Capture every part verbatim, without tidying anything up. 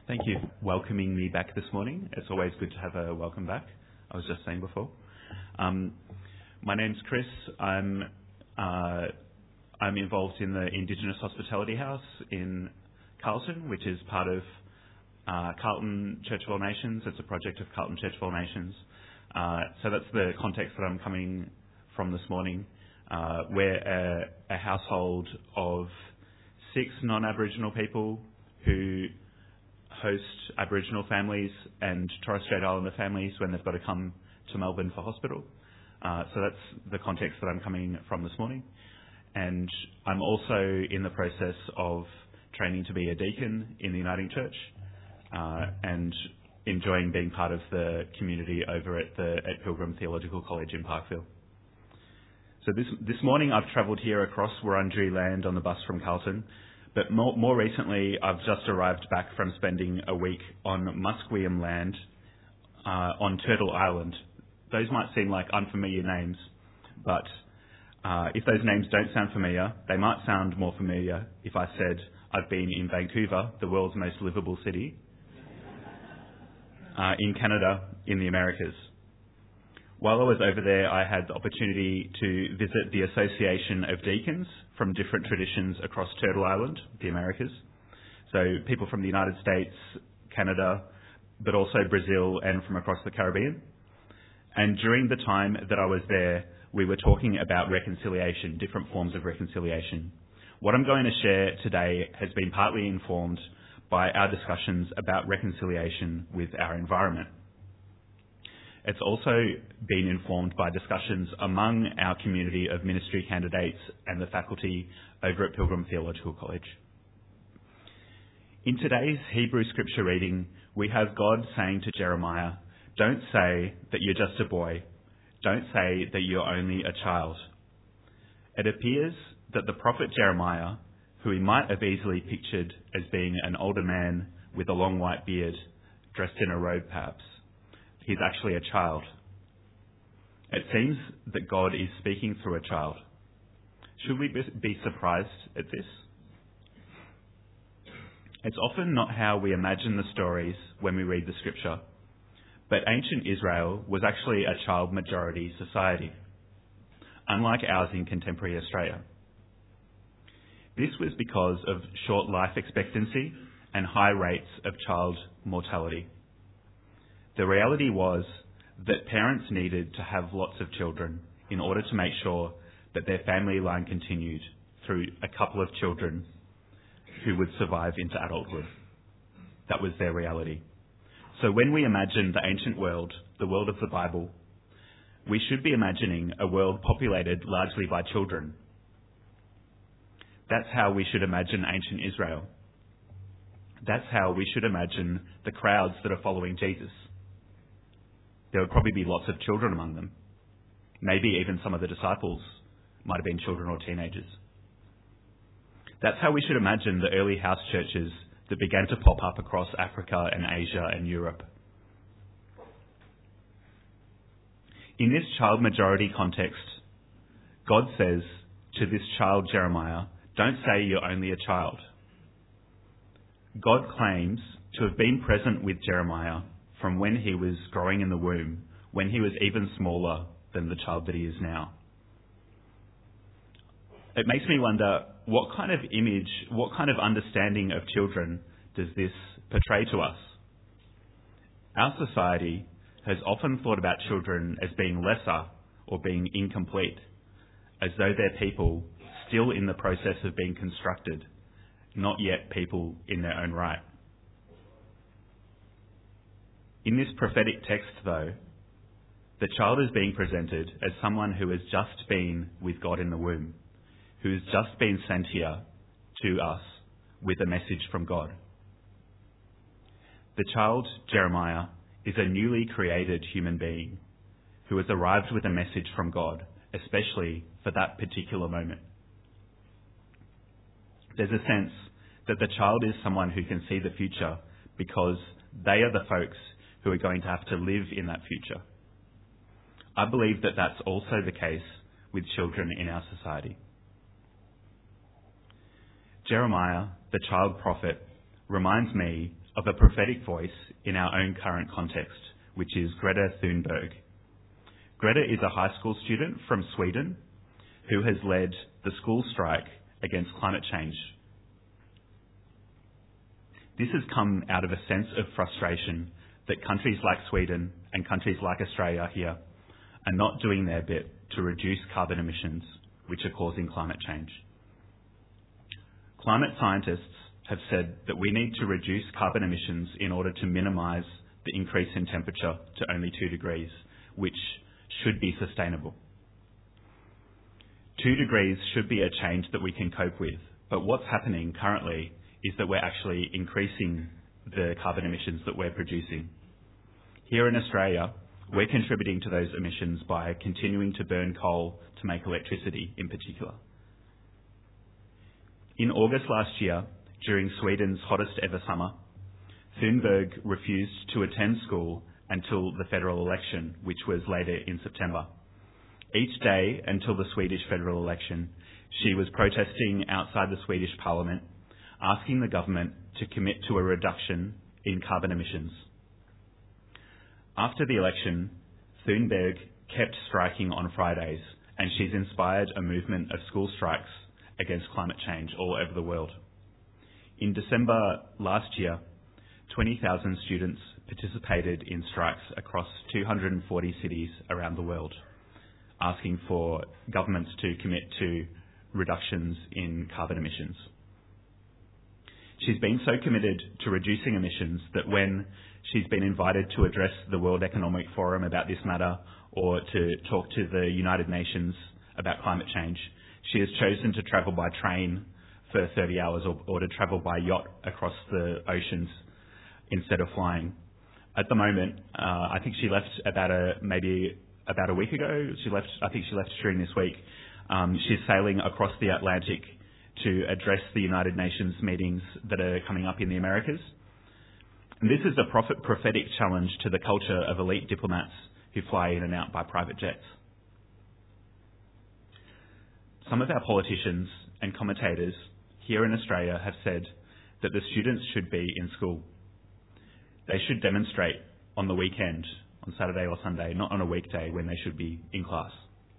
Thank you for welcoming me back this morning. It's always good to have a welcome back, I was just saying before. Um, my name's Chris. I'm uh, I'm involved in the Indigenous Hospitality House in Carlton, which is part of uh, Carlton Church of All Nations. It's a project of Carlton Church of All Nations. Uh, so that's the context that I'm coming from this morning. Uh, we're a, a household of six non-Aboriginal people who host Aboriginal families and Torres Strait Islander families when they've got to come to Melbourne for hospital. Uh, so that's the context that I'm coming from this morning. And I'm also in the process of training to be a deacon in the Uniting Church uh, and enjoying being part of the community over at the at Pilgrim Theological College in Parkville. So this this morning I've travelled here across Wurundjeri land on the bus from Carlton, but more, more recently I've just arrived back from spending a week on Musqueam land uh, on Turtle Island. Those might seem like unfamiliar names, but uh, if those names don't sound familiar, they might sound more familiar if I said I've been in Vancouver, the world's most livable city, uh, in Canada, in the Americas. While I was over there, I had the opportunity to visit the Association of Deacons from different traditions across Turtle Island, the Americas. So people from the United States, Canada, but also Brazil and from across the Caribbean. And during the time that I was there, we were talking about reconciliation, different forms of reconciliation. What I'm going to share today has been partly informed by our discussions about reconciliation with our environment. It's also been informed by discussions among our community of ministry candidates and the faculty over at Pilgrim Theological College. In today's Hebrew scripture reading, we have God saying to Jeremiah, "Don't say that you're just a boy. Don't say that you're only a child." It appears that the prophet Jeremiah, who he might have easily pictured as being an older man with a long white beard, dressed in a robe perhaps, he's actually a child. It seems that God is speaking through a child. Should we be surprised at this? It's often not how we imagine the stories when we read the scripture, but ancient Israel was actually a child majority society, unlike ours in contemporary Australia. This was because of short life expectancy and high rates of child mortality. The reality was that parents needed to have lots of children in order to make sure that their family line continued through a couple of children who would survive into adulthood. That was their reality. So when we imagine the ancient world, the world of the Bible, we should be imagining a world populated largely by children. That's how we should imagine ancient Israel. That's how we should imagine the crowds that are following Jesus. There would probably be lots of children among them. Maybe even some of the disciples might have been children or teenagers. That's how we should imagine the early house churches that began to pop up across Africa and Asia and Europe. In this child majority context, God says to this child Jeremiah, "Don't say you're only a child." God claims to have been present with Jeremiah from when he was growing in the womb, when he was even smaller than the child that he is now. It makes me wonder, what kind of image, what kind of understanding of children does this portray to us? Our society has often thought about children as being lesser or being incomplete, as though they're people still in the process of being constructed, not yet people in their own right. In this prophetic text, though, the child is being presented as someone who has just been with God in the womb, who has just been sent here to us with a message from God. The child, Jeremiah, is a newly created human being who has arrived with a message from God, especially for that particular moment. There's a sense that the child is someone who can see the future because they are the folks who are going to have to live in that future. I believe that that's also the case with children in our society. Jeremiah, the child prophet, reminds me of a prophetic voice in our own current context, which is Greta Thunberg. Greta is a high school student from Sweden who has led the school strike against climate change. This has come out of a sense of frustration that countries like Sweden and countries like Australia here are not doing their bit to reduce carbon emissions, which are causing climate change. Climate scientists have said that we need to reduce carbon emissions in order to minimise the increase in temperature to only two degrees, which should be sustainable. Two degrees should be a change that we can cope with, but what's happening currently is that we're actually increasing the carbon emissions that we're producing. Here in Australia, we're contributing to those emissions by continuing to burn coal to make electricity in particular. In August last year, during Sweden's hottest ever summer, Thunberg refused to attend school until the federal election, which was later in September. Each day until the Swedish federal election, she was protesting outside the Swedish parliament, asking the government to commit to a reduction in carbon emissions. After the election, Thunberg kept striking on Fridays, and she's inspired a movement of school strikes against climate change all over the world. In December last year, twenty thousand students participated in strikes across two hundred forty cities around the world, asking for governments to commit to reductions in carbon emissions. She's been so committed to reducing emissions that when she's been invited to address the World Economic Forum about this matter or to talk to the United Nations about climate change, she has chosen to travel by train for thirty hours or, or to travel by yacht across the oceans instead of flying. At the moment, uh, I think she left about a, maybe about a week ago. She left, I think she left during this week. Um, she's sailing across the Atlantic to address the United Nations meetings that are coming up in the Americas. And this is a prophet, prophetic challenge to the culture of elite diplomats who fly in and out by private jets. Some of our politicians and commentators here in Australia have said that the students should be in school. They should demonstrate on the weekend, on Saturday or Sunday, not on a weekday when they should be in class.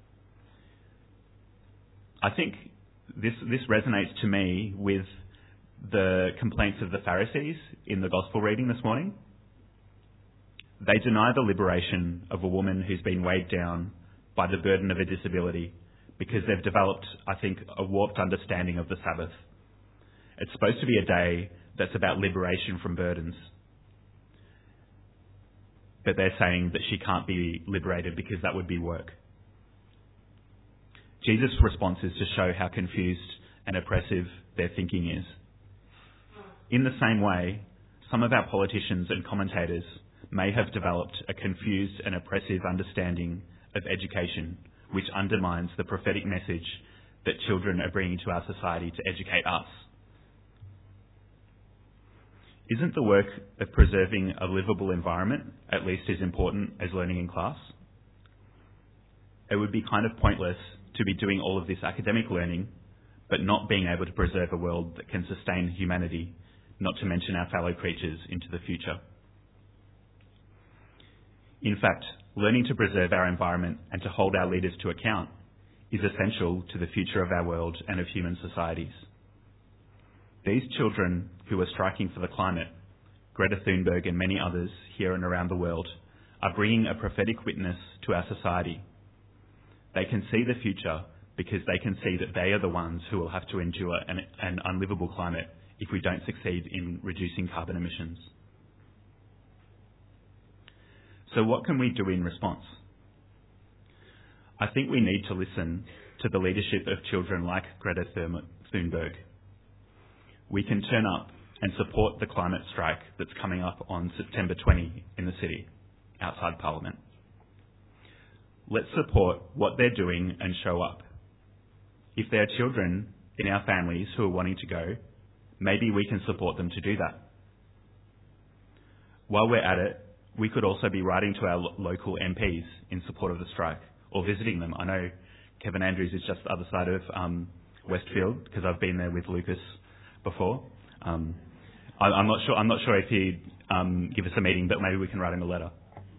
I think this, this resonates to me with the complaints of the Pharisees in the Gospel reading this morning. They deny the liberation of a woman who's been weighed down by the burden of a disability because they've developed, I think, a warped understanding of the Sabbath. It's supposed to be a day that's about liberation from burdens. But they're saying that she can't be liberated because that would be work. Jesus' response is to show how confused and oppressive their thinking is. In the same way, some of our politicians and commentators may have developed a confused and oppressive understanding of education, which undermines the prophetic message that children are bringing to our society to educate us. Isn't the work of preserving a livable environment at least as important as learning in class? It would be kind of pointless to be doing all of this academic learning, but not being able to preserve a world that can sustain humanity, not to mention our fellow creatures, into the future. In fact, learning to preserve our environment and to hold our leaders to account is essential to the future of our world and of human societies. These children who are striking for the climate, Greta Thunberg and many others here and around the world, are bringing a prophetic witness to our society. They can see the future because they can see that they are the ones who will have to endure an, an unlivable climate if we don't succeed in reducing carbon emissions. So what can we do in response? I think we need to listen to the leadership of children like Greta Thunberg. We can turn up and support the climate strike that's coming up on September twentieth in the city, outside Parliament. Let's support what they're doing and show up. If there are children in our families who are wanting to go, maybe we can support them to do that. While we're at it, we could also be writing to our lo- local M Ps in support of the strike or visiting them. I know Kevin Andrews is just the other side of um, Westfield because I've been there with Lucas before. Um, I, I'm not sure. I'm not sure if he'd um, give us a meeting, but maybe we can write him a letter.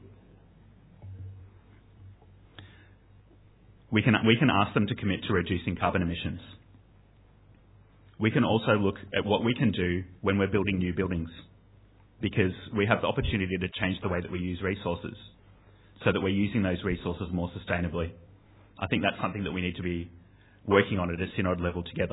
We can we can ask them to commit to reducing carbon emissions. We can also look at what we can do when we're building new buildings, because we have the opportunity to change the way that we use resources, so that we're using those resources more sustainably. I think that's something that we need to be working on at a synod level together.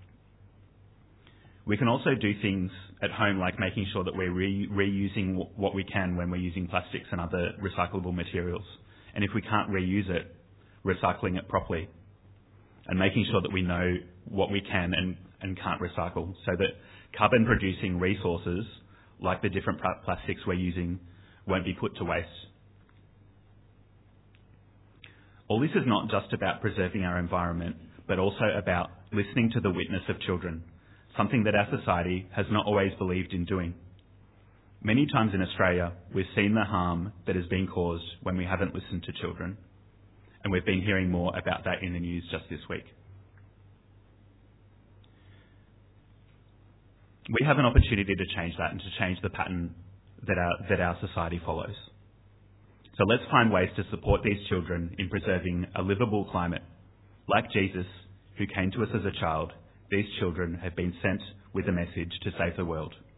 We can also do things at home, like making sure that we're re- reusing w- what we can when we're using plastics and other recyclable materials. And if we can't reuse it, recycling it properly and making sure that we know what we can and, and can't recycle, so that carbon producing resources like the different pl- plastics we're using won't be put to waste. All this is not just about preserving our environment, but also about listening to the witness of children, something that our society has not always believed in doing. Many times in Australia, we've seen the harm that has been caused when we haven't listened to children, and we've been hearing more about that in the news just this week. We have an opportunity to change that and to change the pattern that our, that our society follows. So let's find ways to support these children in preserving a livable climate. Like Jesus, who came to us as a child, these children have been sent with a message to save the world.